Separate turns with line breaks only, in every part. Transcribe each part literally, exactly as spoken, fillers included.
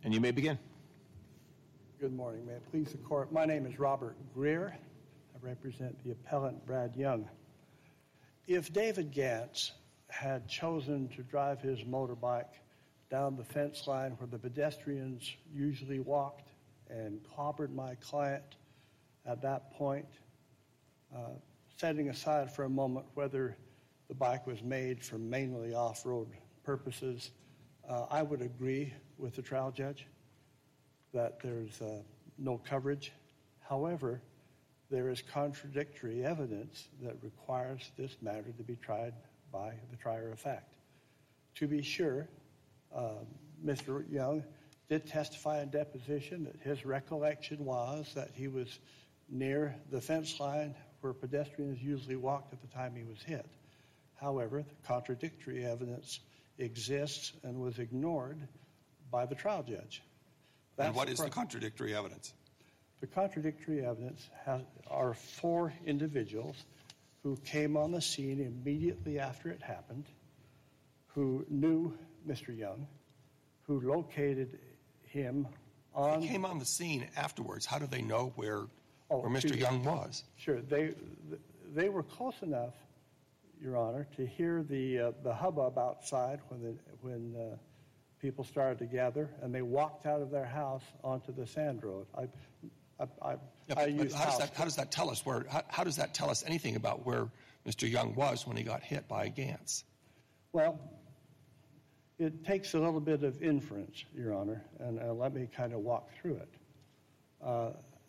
And you may begin.
Good morning. May it please the Court. My name is Robert Greer. I represent the appellant Brad Young. If David Gantz had chosen to drive his motorbike down the fence line where the pedestrians usually walked and clobbered my client at that point, uh, setting aside for a moment whether the bike was made for mainly off-road purposes, uh, I would agree with the trial judge that there's uh, no coverage. However, there is contradictory evidence that requires this matter to be tried by the trier of fact. To be sure, uh, Mister Young did testify in deposition that his recollection was that he was near the fence line where pedestrians usually walked at the time he was hit. However, the contradictory evidence exists and was ignored by the trial judge. That's
and what
the
is
pro-
the contradictory evidence?
The contradictory evidence has, are four individuals who came on the scene immediately after it happened, who knew Mister Young, who located him on...
They came on the scene afterwards. How do they know where,
oh,
where Mister Young was?
Sure. They they were close enough, Your Honor, to hear the uh, the hubbub outside when the, when uh, people started to gather, and they walked out of their house onto the sand road. I, I, I,
yeah,
I
but,
use
but how, does that,
house.
how does that tell us where? How, how does that tell us anything about where Mister Young was when he got hit by Gantz?
Well, it takes a little bit of inference, Your Honor, and uh, let me kind of walk through it. Uh,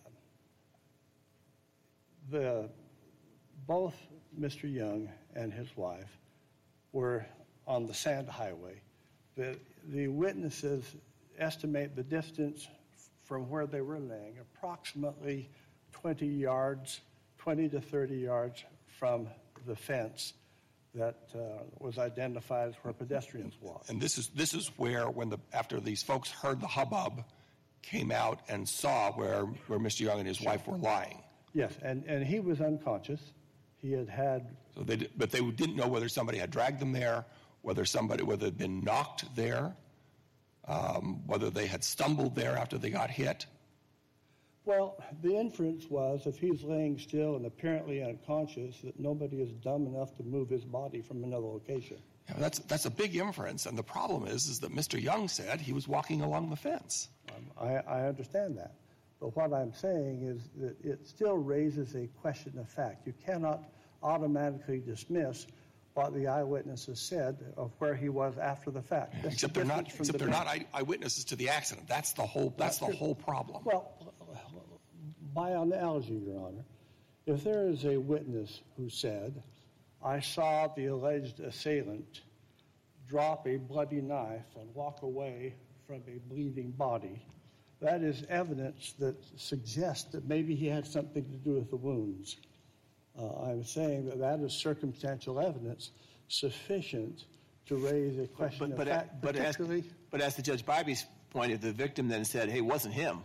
the both Mister Young and his wife were on the sand highway. The, the witnesses estimate the distance from where they were laying approximately twenty yards, twenty to thirty yards from the fence that uh, was identified as where pedestrians walked.
And this is this is where, when the after these folks heard the hubbub, came out and saw where, where Mister Young and his wife were lying.
Yes, and, and he was unconscious. He had had...
So they did, but they didn't know whether somebody had dragged them there, whether somebody, whether they'd been knocked there, um, whether they had stumbled there after they got hit.
Well, the inference was if he's laying still and apparently unconscious, that nobody is dumb enough to move his body from another location.
Yeah, that's that's a big inference, and the problem is, is that Mister Young said he was walking along the fence.
Um, I, I understand that. But what I'm saying is that it still raises a question of fact. You cannot automatically dismiss what the eyewitnesses said of where he was after the fact.
Yeah, except they're not. Except the they're not eye, eyewitnesses to the accident. That's the whole. That's the whole problem.
Well, by analogy, Your Honor, if there is a witness who said, "I saw the alleged assailant drop a bloody knife and walk away from a bleeding body," that is evidence that suggests that maybe he had something to do with the wounds. Uh, I'm saying that that is circumstantial evidence sufficient to raise a question
but, but,
of fact.
But as, but as to Judge Bybee's point, if the victim then said, hey, it wasn't him,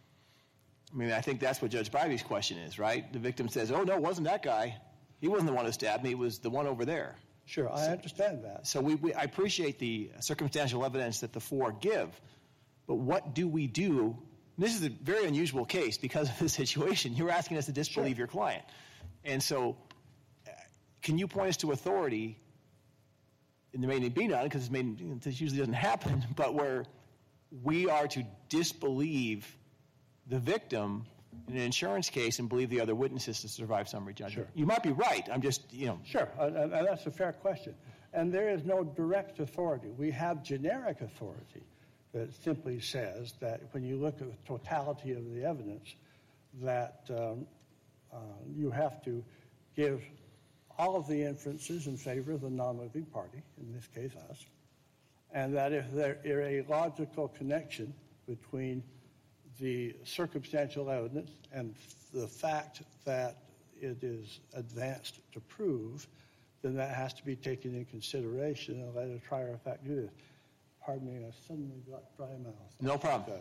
I mean, I think that's what Judge Bybee's question is, right? The victim says, oh, no, it wasn't that guy. He wasn't the one who stabbed me. It was the one over there.
Sure, I
so,
understand that.
So we, we, I appreciate the circumstantial evidence that the four give, but what do we do? This is a very unusual case because of the situation. You're asking us to disbelieve
sure.
your client. And so uh, can you point us to authority, and there may be none because this usually doesn't happen, but where we are to disbelieve the victim in an insurance case and believe the other witnesses to survive summary judgment?
Sure.
You might be right. I'm just, you know.
Sure, and, and that's a fair question. And there is no direct authority. We have generic authority that simply says that when you look at the totality of the evidence, that um, uh, you have to give all of the inferences in favor of the non-moving party, in this case us, and that if there is a logical connection between the circumstantial evidence and the fact that it is advanced to prove, then that has to be taken into consideration and let a trier of fact do this. Pardon me, I suddenly got dry mouth.
No problem.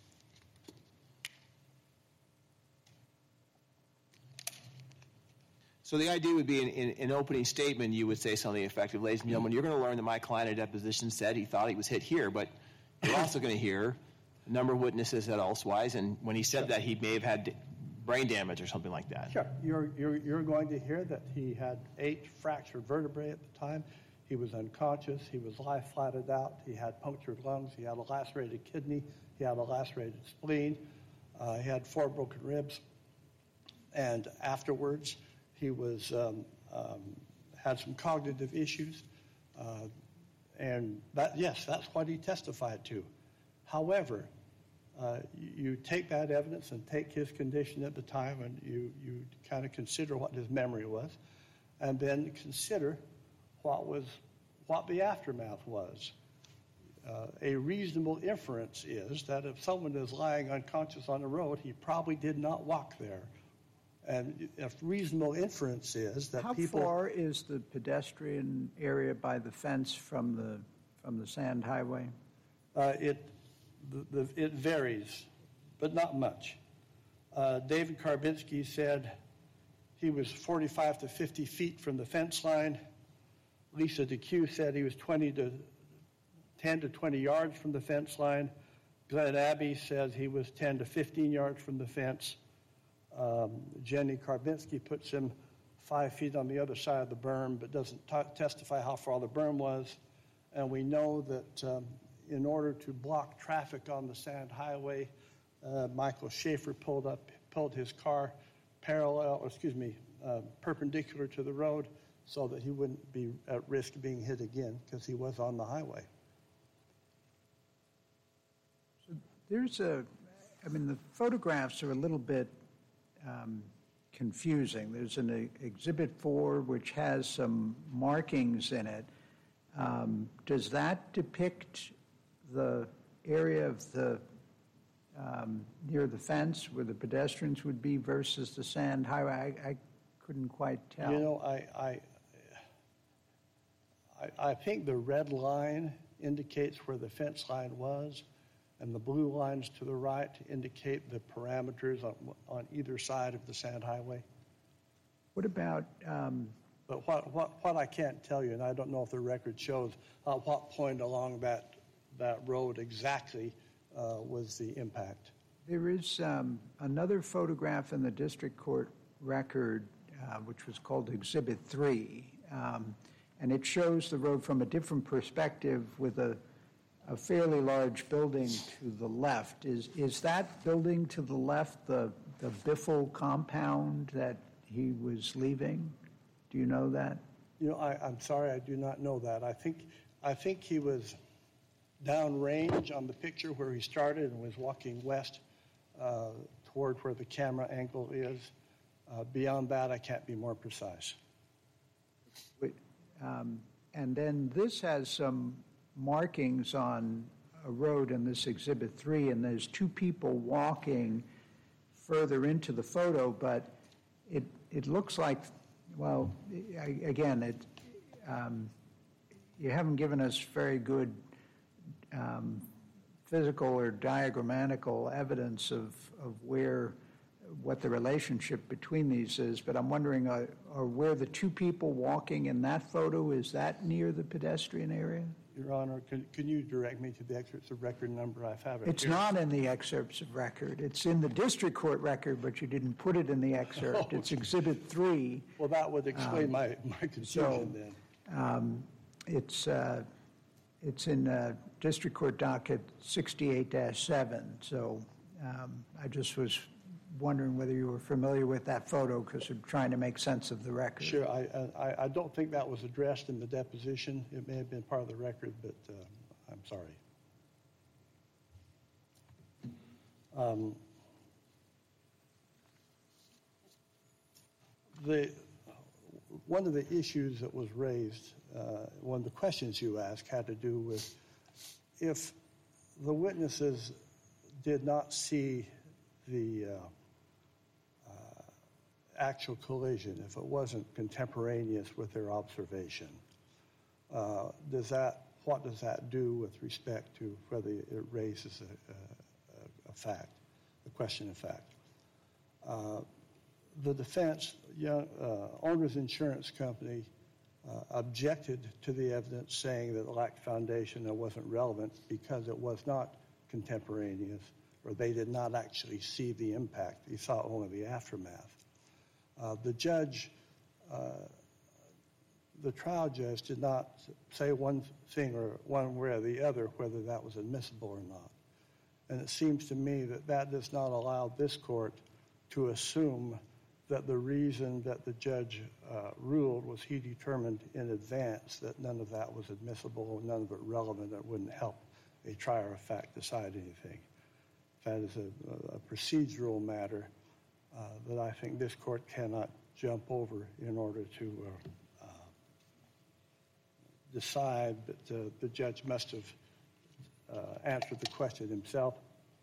So the idea would be in, in, in an opening statement, you would say something effective. Ladies and gentlemen, you're going to learn that my client at deposition said he thought he was hit here, but you're also going to hear a number of witnesses said elsewise, and when he said that, he may have had brain damage or something like that.
Sure. You're, you're, you're going to hear that he had eight fractured vertebrae at the time. He was unconscious. He was lie flatted out. He had punctured lungs. He had a lacerated kidney. He had a lacerated spleen. Uh, he had four broken ribs. And afterwards, he was um, um, had some cognitive issues. Uh, and that, yes, that's what he testified to. However, uh, you, you take that evidence and take his condition at the time, and you, you kind of consider what his memory was, and then consider what was what the aftermath was. Uh, a reasonable inference is that if someone is lying unconscious on the road, he probably did not walk there. And a reasonable inference is that
How
people...
How far is the pedestrian area by the fence from the from the sand highway?
Uh, it the, the, it varies, but not much. Uh, David Karbinski said he was forty-five to fifty feet from the fence line. Lisa DeQ said he was twenty to ten to twenty yards from the fence line. Glenn Abbey says he was ten to fifteen yards from the fence. Um, Jenny Karbinski puts him five feet on the other side of the berm, but doesn't t- testify how far the berm was. And we know that um, in order to block traffic on the sand highway, uh, Michael Schaefer pulled up, pulled his car parallel, or excuse me, uh, perpendicular to the road, so that he wouldn't be at risk of being hit again because he was on the highway.
So there's a, I mean, the photographs are a little bit um, confusing. There's an uh, Exhibit four which has some markings in it. Um, does that depict the area of the um, near the fence where the pedestrians would be versus the sand highway? I, I couldn't quite tell.
You know, I, I, I, I think the red line indicates where the fence line was, and the blue lines to the right indicate the parameters on, on either side of the sand highway.
What about... Um,
But what, what, what I can't tell you, and I don't know if the record shows, uh, what point along that, that road exactly uh, was the impact.
There is um, another photograph in the district court record, uh, which was called Exhibit three, um, and it shows the road from a different perspective with a, a fairly large building to the left. Is, is that building to the left the, the Biffle compound that he was leaving? Do you know that?
You know, I, I'm sorry, I do not know that. I think, I think he was downrange on the picture where he started and was walking west uh, toward where the camera angle is. Uh, beyond that, I can't be more precise.
Wait, um, and then this has some markings on a road in this Exhibit three, and there's two people walking further into the photo, but it, it looks like... Well, again, it, um, you haven't given us very good um, physical or diagrammatical evidence of, of where, what the relationship between these is, but I'm wondering, uh, are where the two people walking in that photo, is that near the pedestrian area?
Your Honor, can, can you direct me to the excerpts of record number? I have it
It's
here.
not in the excerpts of record. It's in the district court record, but you didn't put it in the excerpt.
Oh.
It's Exhibit three.
Well, that would explain
Um,
my, my confusion
so,
then.
Um, it's, uh, it's in uh, district court docket sixty-eight dash seven. So um, I just was wondering whether you were familiar with that photo because I'm trying to make sense of the record.
Sure, I, I, I don't think that was addressed in the deposition. It may have been part of the record, but uh, I'm sorry. Um, the, one of the issues that was raised, uh, one of the questions you asked had to do with if the witnesses did not see the uh, actual collision, if it wasn't contemporaneous with their observation, uh, does that, what does that do with respect to whether it raises a, a, a fact, a question of fact? Uh, the defense, young, uh, Owner's Insurance Company, uh, objected to the evidence saying that it lacked foundation and wasn't relevant because it was not contemporaneous, or they did not actually see the impact. They saw only the aftermath. Uh, the judge, uh, the trial judge did not say one thing or one way or the other whether that was admissible or not. And it seems to me that that does not allow this court to assume that the reason that the judge uh, ruled was he determined in advance that none of that was admissible, none of it relevant, that wouldn't help a trier of fact decide anything. That is a, a procedural matter uh, that I think this court cannot jump over in order to uh, uh, decide that uh, the judge must have uh, answered the question himself.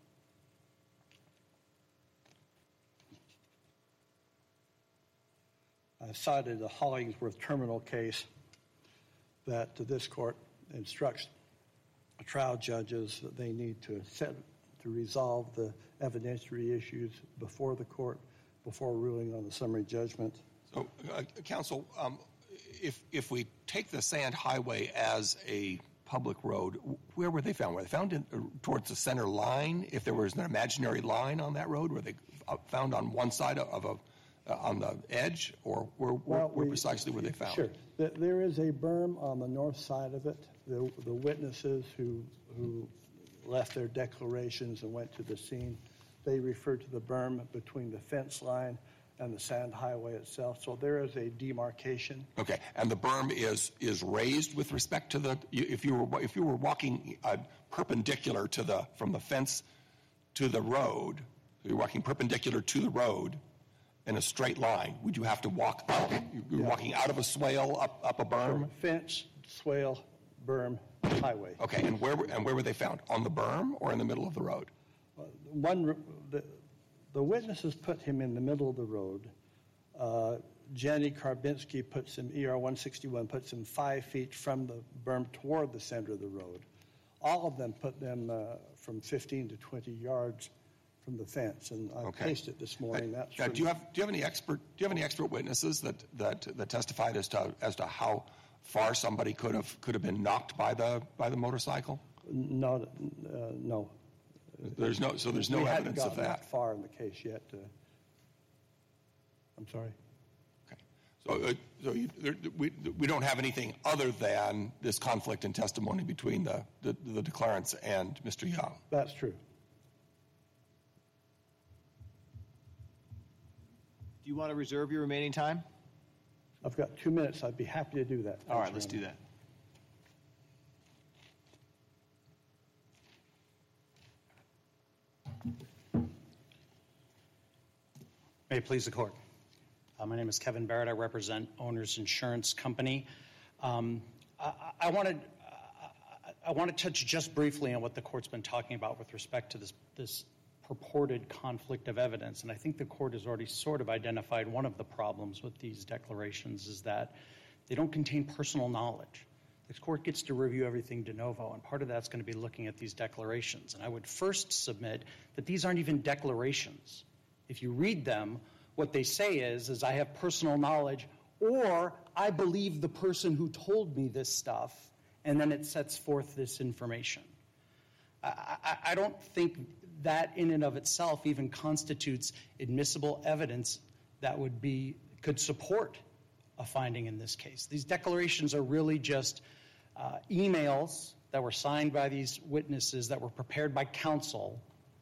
I cited the Hollingsworth terminal case that this court instructs trial judges that they need to set to resolve the evidentiary issues before the court, before ruling on the summary judgment.
So, uh, counsel, um, if if we take the Sand Highway as a public road, where were they found? Were they found in, uh, towards the center line? If there was an imaginary line on that road, were they uh, found on one side of a uh, on the edge, or where, where,
Well,
where
we,
precisely were they found?
Sure. There is a berm on the north side of it. The, the witnesses who who left their declarations and went to the scene, they referred to the berm between the fence line and the Sand Highway itself. So there is a demarcation.
Okay, and the berm is is raised with respect to the. If you were if you were walking uh, perpendicular to the from the fence to the road, you're walking perpendicular to the road in a straight line. Would you have to walk up? You're
Yeah.
walking out of a swale up up a berm.
Fence, swale, berm, highway.
Okay, and where were- and where were they found? On the berm or in the middle of the road?
One, the, the witnesses put him in the middle of the road. Uh, Jenny Karbinski puts him, E R one sixty-one, puts him five feet from the berm toward the center of the road. All of them put them uh, from fifteen to twenty yards from the fence, and I
Okay.
paced it this morning. That's
Now,
from-
do you have do you have any expert do you have any expert witnesses that that that testified as to as to how far somebody could have could have been knocked by the by the motorcycle?
No, uh, no.
There's no so there's no
we hadn't
evidence of
gotten
that.
that far in the case yet. Uh, I'm sorry.
Okay. So, uh, so you, there, we we don't have anything other than this conflict in testimony between the the, the declarants and Mister Young.
That's true.
Do you want to reserve your remaining time?
I've got two minutes. I'd be happy to do that.
All right, let's do that.
May it please the court. Uh, my name is Kevin Barrett. I represent Owners Insurance Company. Um, I, I wanted I, I want to touch just briefly on what the court's been talking about with respect to this this purported conflict of evidence, and I think the court has already sort of identified one of the problems with these declarations is that they don't contain personal knowledge. The court gets to review everything de novo, and part of that's going to be looking at these declarations. And I would first submit that these aren't even declarations. If you read them, what they say is, is I have personal knowledge, or I believe the person who told me this stuff, and then it sets forth this information. I, I, I don't think that in and of itself even constitutes admissible evidence that would be, could support a finding in this case. These declarations are really just uh, emails that were signed by these witnesses that were prepared by counsel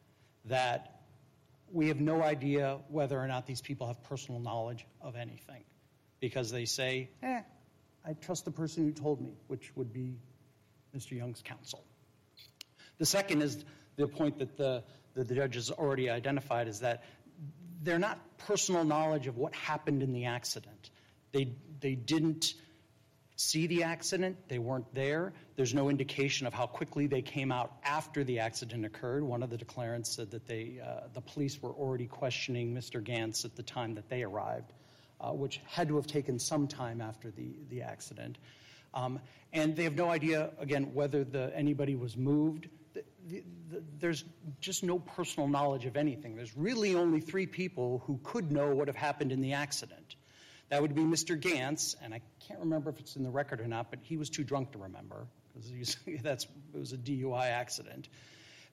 that we have no idea whether or not these people have personal knowledge of anything because they say, eh, I trust the person who told me, which would be Mister Young's counsel. The second is the point that the, that the judge has already identified is that they're not personal knowledge of what happened in the accident. They, they didn't see the accident. They weren't there. There's no indication of how quickly they came out after the accident occurred. One of the declarants said that they, uh, the police were already questioning Mister Gantz at the time that they arrived, uh, which had to have taken some time after the, the accident. Um, and they have no idea, again, whether the, anybody was moved. The, the, the, there's just no personal knowledge of anything. There's really only three people who could know what have happened in the accident. That would be Mister Gantz, and I can't remember if it's in the record or not, but he was too drunk to remember because that's it was a D U I accident.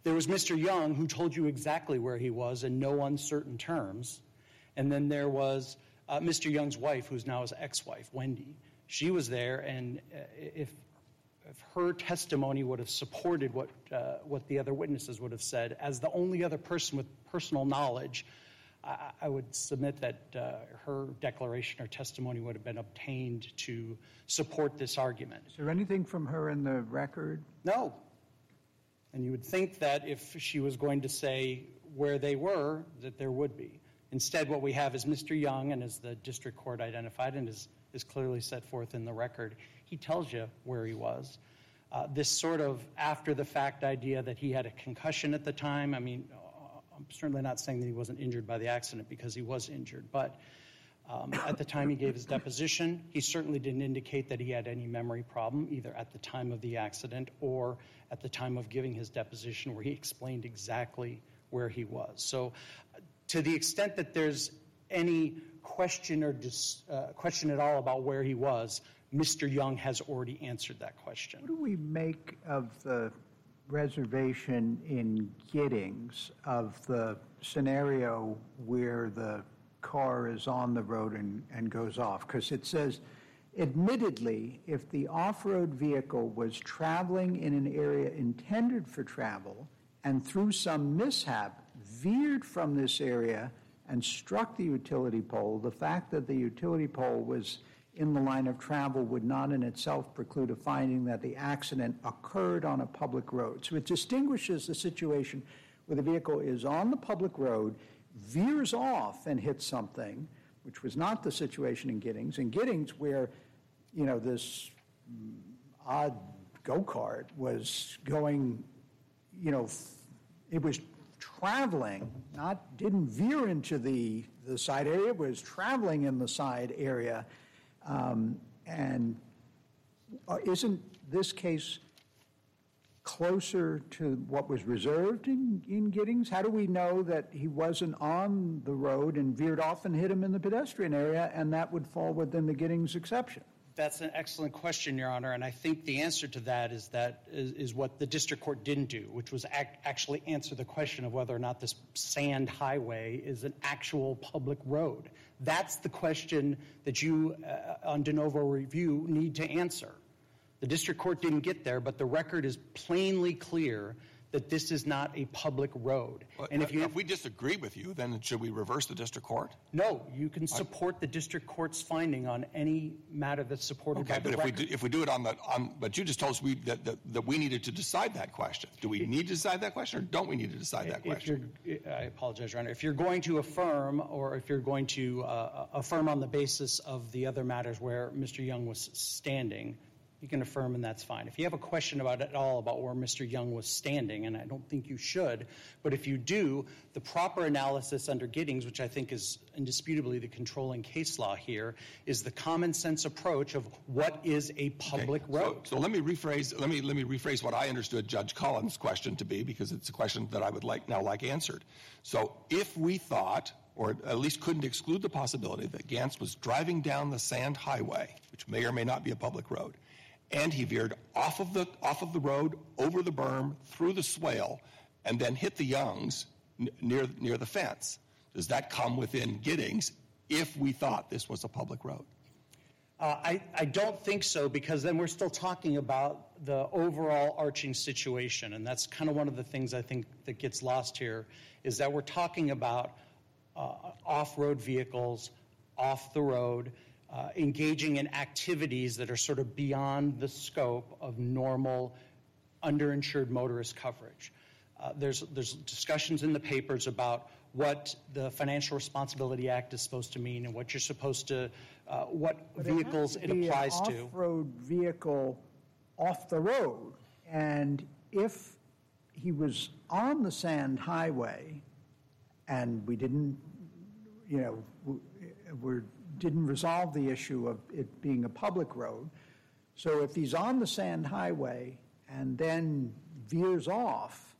There was Mister Young, who told you exactly where he was in no uncertain terms. And then there was uh, Mister Young's wife, who's now his ex-wife, Wendy. She was there, and uh, if, if her testimony would have supported what, uh, what the other witnesses would have said, as the only other person with personal knowledge, I, I would submit that uh, her declaration or testimony would have been obtained to support this argument.
Is there anything from her in the record?
No. And you would think that if she was going to say where they were, that there would be. Instead, what we have is Mister Young, and as the district court identified and is, is clearly set forth in the record, he tells you where he was. Uh, this sort of after-the-fact idea that he had a concussion at the time, I mean, I'm certainly not saying that he wasn't injured by the accident, because he was injured, but um, at the time he gave his deposition, he certainly didn't indicate that he had any memory problem, either at the time of the accident or at the time of giving his deposition, where he explained exactly where he was. So to the extent that there's any question or dis, uh, question at all about where he was, Mister Young has already answered that question.
What do we make of the reservation in Giddings of the scenario where the car is on the road and, and goes off? Because it says, admittedly, if the off-road vehicle was traveling in an area intended for travel and through some mishap veered from this area and struck the utility pole, the fact that the utility pole was in the line of travel would not in itself preclude a finding that the accident occurred on a public road. So it distinguishes the situation where the vehicle is on the public road, veers off and hits something, which was not the situation in Giddings. In Giddings, where, you know, this odd go-kart was going, you know, it was traveling, not, didn't veer into the, the side area, it was traveling in the side area. Um, and uh, isn't this case closer to what was reserved in, in Giddings? How do we know that he wasn't on the road and veered off and hit him in the pedestrian area, and that would fall within the Giddings exception?
That's an excellent question, Your Honor, and I think the answer to that is that is, is what the district court didn't do, which was act, actually answer the question of whether or not this sand highway is an actual public road. That's the question that you, uh, on de novo review, need to answer. The district court didn't get there, but the record is plainly clear that this is not a public road.
Well,
and if, you,
if we disagree with you, then should we reverse the district court?
No, you can support the district court's finding on any matter that's supported
okay,
by the
but
record.
if we do, if we do it on the on, but you just told us we that, that, that we needed to decide that question. Do we need to decide that question, or don't we need to decide that
if
question?
You're, I apologize, Your Honor. If you're going to affirm, or if you're going to uh, affirm on the basis of the other matters where Mister Young was standing, you can affirm, and that's fine. If you have a question about it at all about where Mister Young was standing, and I don't think you should, but if you do, the proper analysis under Giddings, which I think is indisputably the controlling case law here, is the common sense approach of what is a public
okay.
road.
So, so let me rephrase. Let me let me rephrase what I understood Judge Collins' question to be, because it's a question that I would like now like answered. So, if we thought, or at least couldn't exclude the possibility, that Gantz was driving down the sand highway, which may or may not be a public road, and he veered off of the off of the road, over the berm, through the swale, and then hit the Youngs n- near near the fence. Does that come within Giddings if we thought this was a public road?
Uh, I, I don't think so, because then we're still talking about the overall arching situation, and that's kind of one of the things I think that gets lost here, is that we're talking about uh, off-road vehicles, off the road, Uh, engaging in activities that are sort of beyond the scope of normal underinsured motorist coverage. Uh, there's, there's discussions in the papers about what the Financial Responsibility Act is supposed to mean and what you're supposed to, uh, what
But
vehicles
it,
it applies
an
to.
off-road vehicle off the road, and if he was on the sand highway, and we didn't, you know, we're didn't resolve the issue of it being a public road. So if he's on the sand highway and then veers off,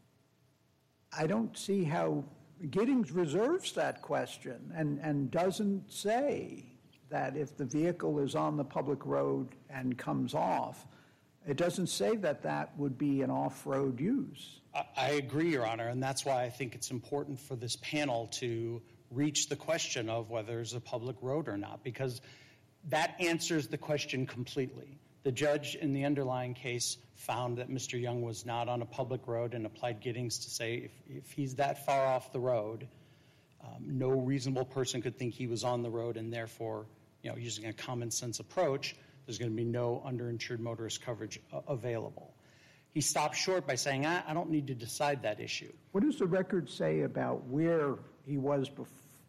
I don't see how Giddings reserves that question and, and doesn't say that if the vehicle is on the public road and comes off, It doesn't say that that would be an off-road use.
I, I agree, Your Honor, and that's why I think it's important for this panel to reach the question of whether it's a public road or not, because that answers the question completely. The judge in the underlying case found that Mister Young was not on a public road and applied Giddings to say if, if he's that far off the road, um, no reasonable person could think he was on the road, and therefore, you know, using a common sense approach, there's going to be no underinsured motorist coverage uh, available. He stopped short by saying, I, I don't need to decide that issue.
What does the record say about where he was bef-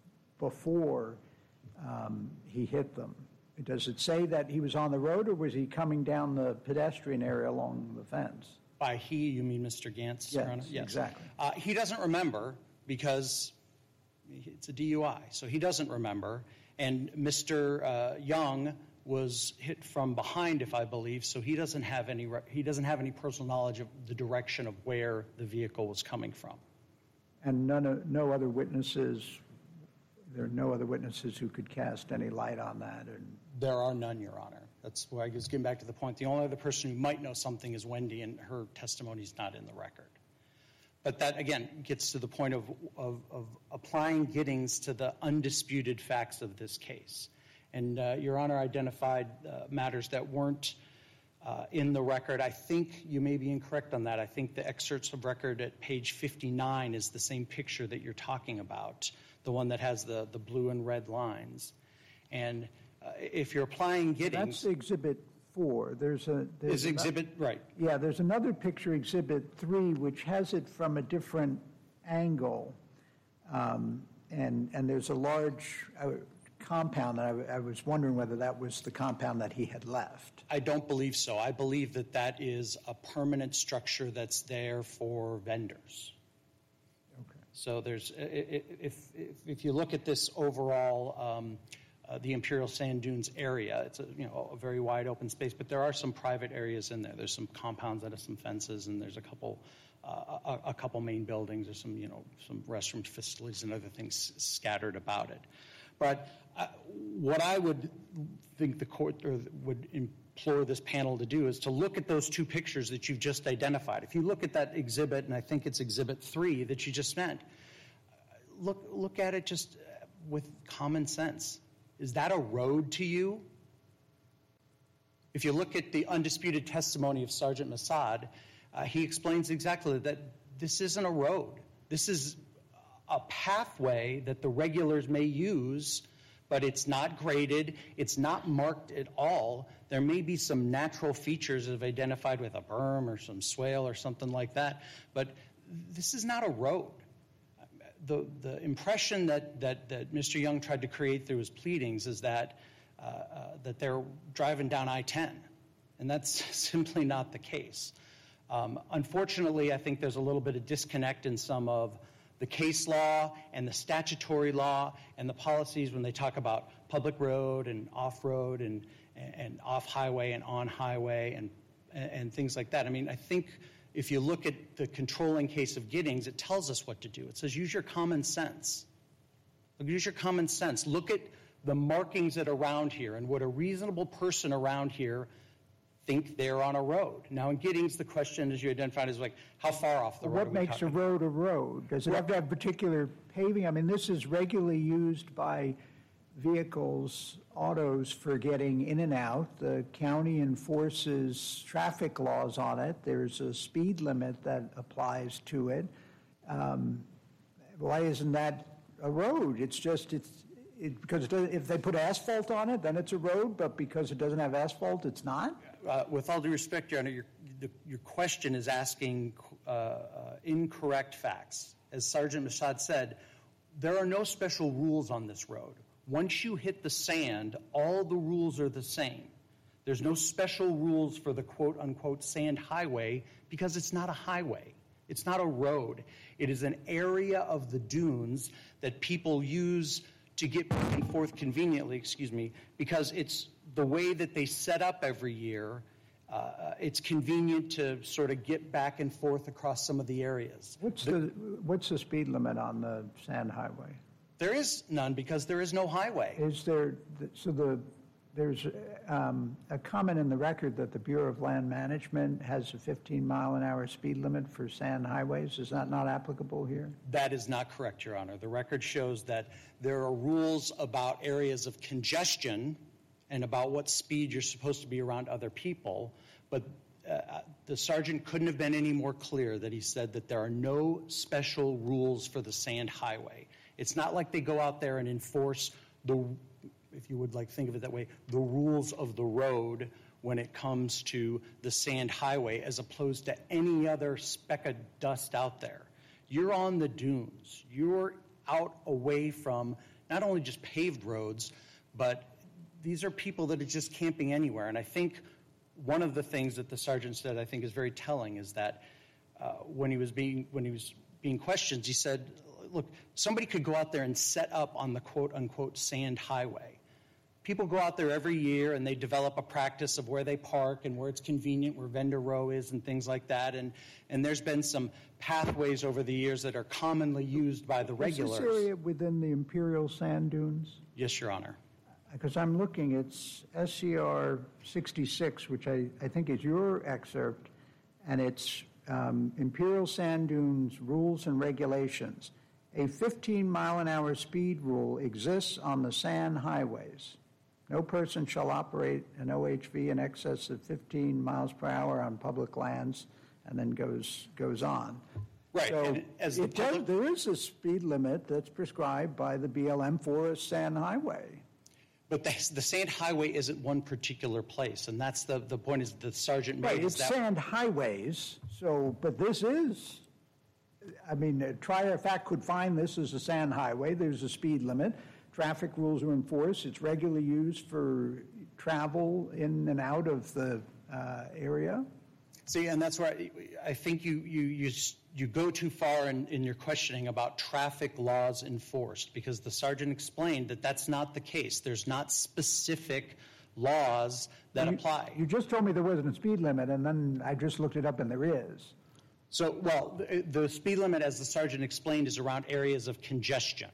before um, he hit them? Does it say that he was on the road, or was he coming down the pedestrian area along the fence?
By he, you mean Mister Gantz,
yes,
Your Honor? Yes,
exactly.
Uh, he doesn't remember because it's a D U I, so he doesn't remember. And Mister Uh, Young was hit from behind, if I believe, so he doesn't have any re- he doesn't have any personal knowledge of the direction of where the vehicle was coming from.
And none of, no other witnesses, there are no other witnesses who could cast any light on that? And
There are none, Your Honor. That's why I was getting back to the point. The only other person who might know something is Wendy, and her testimony is not in the record. But that, again, gets to the point of, of, of applying Giddings to the undisputed facts of this case. And uh, Your Honor identified uh, matters that weren't uh, in the record. I think you may be incorrect on that. I think the excerpts of record at page fifty-nine is the same picture that you're talking about, the one that has the, the blue and red lines. And uh, if you're applying Giddings...
That's Exhibit four. There's a... There's
Is Exhibit... Right.
Yeah, there's another picture, Exhibit three, which has it from a different angle. Um, and, and there's a large... Uh, compound, and I, I was wondering whether that was the compound that he had left.
I don't believe so. I believe that that is a permanent structure that's there for vendors.
Okay.
So there's, if, if, if you look at this overall, um, uh, the Imperial Sand Dunes area, it's a, you know, a very wide open space, but there are some private areas in there. There's some compounds that have some fences, and there's a couple uh, a, a couple main buildings. There's some, you know, some restroom facilities and other things scattered about it. But uh, what I would think the court or would implore this panel to do is to look at those two pictures that you've just identified. If you look at that exhibit, and I think it's Exhibit three that you just meant, look look at it just with common sense. Is that a road to you? If you look at the undisputed testimony of Sergeant Massad, uh, he explains exactly that this isn't a road. This is a pathway that the regulars may use, but it's not graded, it's not marked at all. There may be some natural features that have identified with a berm or some swale or something like that, but this is not a road. The, the impression that, that, that Mister Young tried to create through his pleadings is that, uh, uh, that they're driving down I ten, and that's simply not the case. Um, unfortunately, I think there's a little bit of disconnect in some of the case law and the statutory law and the policies when they talk about public road and off-road and, and off-highway and on-highway and, and things like that. I mean, I think if you look at the controlling case of Giddings, it tells us what to do. It says use your common sense. Use your common sense. Look at the markings that are around here and would a reasonable person around here think they're on a road. Now, in Giddings, the question, as you identified, is like, how far off the road
What
are we
makes a
talking?
road a road? Does it have to have particular paving? I mean, this is regularly used by vehicles, autos, for getting in and out. The county enforces traffic laws on it. There's a speed limit that applies to it. Um, why isn't that a road? It's just, it's, it, because it does, if they put asphalt on it, then it's a road, but because it doesn't have asphalt, it's not?
Uh, with all due respect, Your Honor, your, the, your question is asking uh, uh, incorrect facts. As Sergeant Massad said, there are no special rules on this road. Once you hit the sand, all the rules are the same. There's no special rules for the quote-unquote sand highway because it's not a highway. It's not a road. It is an area of the dunes that people use to get back and forth conveniently, excuse me, because it's the way that they set up every year. Uh, it's convenient to sort of get back and forth across some of the areas.
What's the, what's the speed limit on the sand highway?
There is none because there is no highway.
Is there, so the there's um, a comment in the record that the Bureau of Land Management has a fifteen mile an hour speed limit for sand highways. Is that not applicable here?
That is not correct, Your Honor. The record shows that there are rules about areas of congestion and about what speed you're supposed to be around other people, but uh, the sergeant couldn't have been any more clear that he said that there are no special rules for the sand highway. It's not like they go out there and enforce the, if you would like think of it that way, the rules of the road when it comes to the sand highway as opposed to any other speck of dust out there. You're on the dunes. You're out away from not only just paved roads, but these are people that are just camping anywhere. And I think one of the things that the sergeant said I think is very telling is that uh, when he was being when he was being questioned, he said, look, somebody could go out there and set up on the quote-unquote sand highway. People go out there every year and they develop a practice of where they park and where it's convenient, where vendor row is and things like that. And, and there's been some pathways over the years that are commonly used by the regulars.
Is this area within the Imperial Sand Dunes?
Yes, Your Honor.
Because I'm looking, it's S C R sixty-six, which I, I think is your excerpt, and it's um, Imperial Sand Dunes Rules and Regulations. A fifteen mile an hour speed rule exists on the sand highways. No person shall operate an O H V in excess of fifteen miles per hour on public lands, and then goes goes on.
Right.
So
and as the
it
public,
does, there is a speed limit that's prescribed by the B L M for a sand highway.
but the, the sand highway isn't one particular place, and that's the, the point is the sergeant made.
Right,
is
it's
that,
sand highways, so, but this is, I mean, a trier of fact could find this as a sand highway. There's a speed limit. Traffic rules are enforced. It's regularly used for travel in and out of the uh, area.
See, and that's where I, I think you you you you go too far in, in your questioning about traffic laws enforced, because the sergeant explained that that's not the case. There's not specific laws that
you,
apply.
You just told me there wasn't a speed limit, and then I just looked it up, and there is.
So, well, the, the speed limit, as the sergeant explained, is around areas of congestion.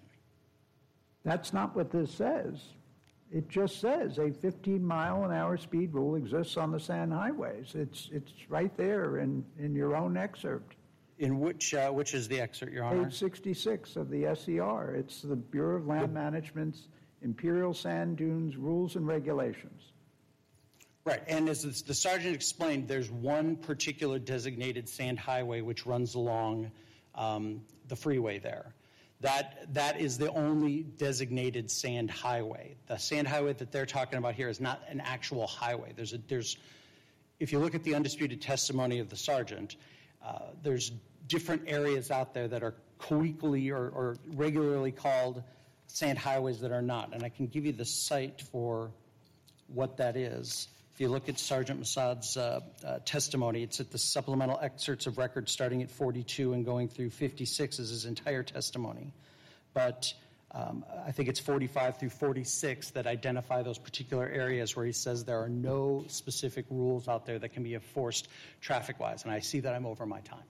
That's not what this says. It just says a fifteen mile an hour speed rule exists on the sand highways. It's it's right there in, in your own excerpt.
In which uh, which is the excerpt, Your Honor?
Page sixty-six of the S E R. It's the Bureau of Land Management's Imperial Sand Dunes Rules and Regulations.
Right, and as the sergeant explained, there's one particular designated sand highway which runs along um, the freeway there. That that is the only designated sand highway. The sand highway that they're talking about here is not an actual highway. There's a there's, if you look at the undisputed testimony of the sergeant, uh, there's different areas out there that are co-equally or, or regularly called sand highways that are not. And I can give you the site for what that is. If you look at Sergeant Massad's uh, uh, testimony, it's at the supplemental excerpts of record starting at forty-two and going through fifty-six is his entire testimony. But um, I think it's forty-five through forty-six that identify those particular areas where he says there are no specific rules out there that can be enforced traffic-wise. And I see that I'm over my time.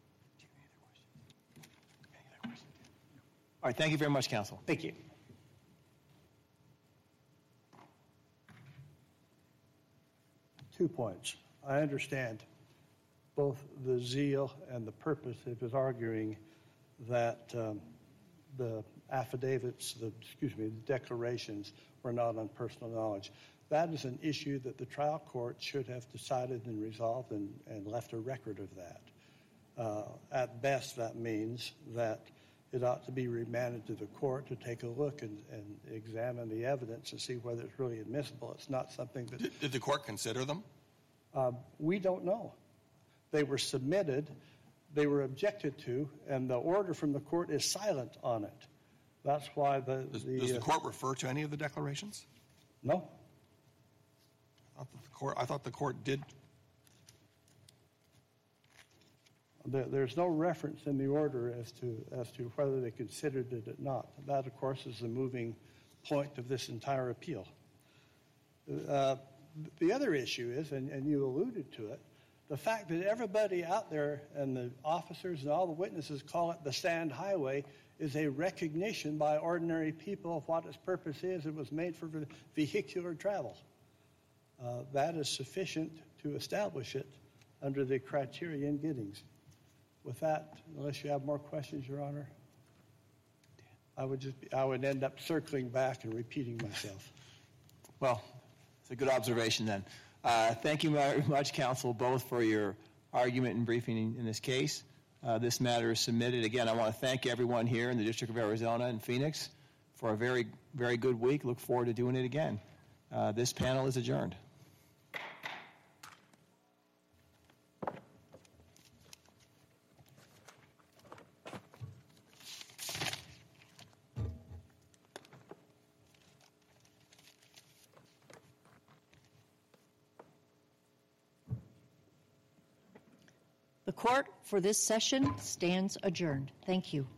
All right, thank you very much, counsel.
Thank you.
Two points. I understand both the zeal and the purpose of his arguing that um, the affidavits, the, excuse me, the declarations were not on personal knowledge. That is an issue that the trial court should have decided and resolved and, and left a record of that. Uh, at best, that means that it ought to be remanded to the court to take a look and, and examine the evidence to see whether it's really admissible. It's not something that...
Did, did the court consider them?
Uh, we don't know. They were submitted, they were objected to, and the order from the court is silent on it. That's why the...
Does
the,
does the
uh,
court refer to any of the declarations?
No.
I thought the court, I thought the court did.
There, there's no reference in the order as to as to whether they considered it or not. That, of course, is the moving point of this entire appeal. Uh, the other issue is, and, and you alluded to it, The fact that everybody out there and the officers and all the witnesses call it the sand highway is a recognition by ordinary people of what its purpose is. It was made for vehicular travel. Uh, that is sufficient to establish it under the criteria in Giddings. With that, unless you have more questions, Your Honor, I would just be, I would end up circling back and repeating myself.
Well, it's a good observation then. Uh, thank you very much, counsel, both for your argument and briefing in, in this case. Uh, this matter is submitted. Again, I want to thank everyone here in the District of Arizona and Phoenix for a very, very good week. Look forward to doing it again. Uh, this panel is adjourned.
The court for this session stands adjourned. Thank you.